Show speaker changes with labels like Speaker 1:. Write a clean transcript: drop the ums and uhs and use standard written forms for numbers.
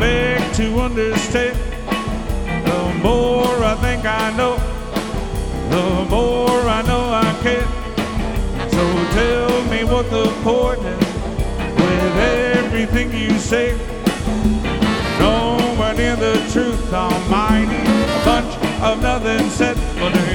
Speaker 1: beg to understand. The more I think I know, the more I know I can. So tell me what the point is with everything you say. Nowhere near the truth, almighty. A bunch of nothing said, but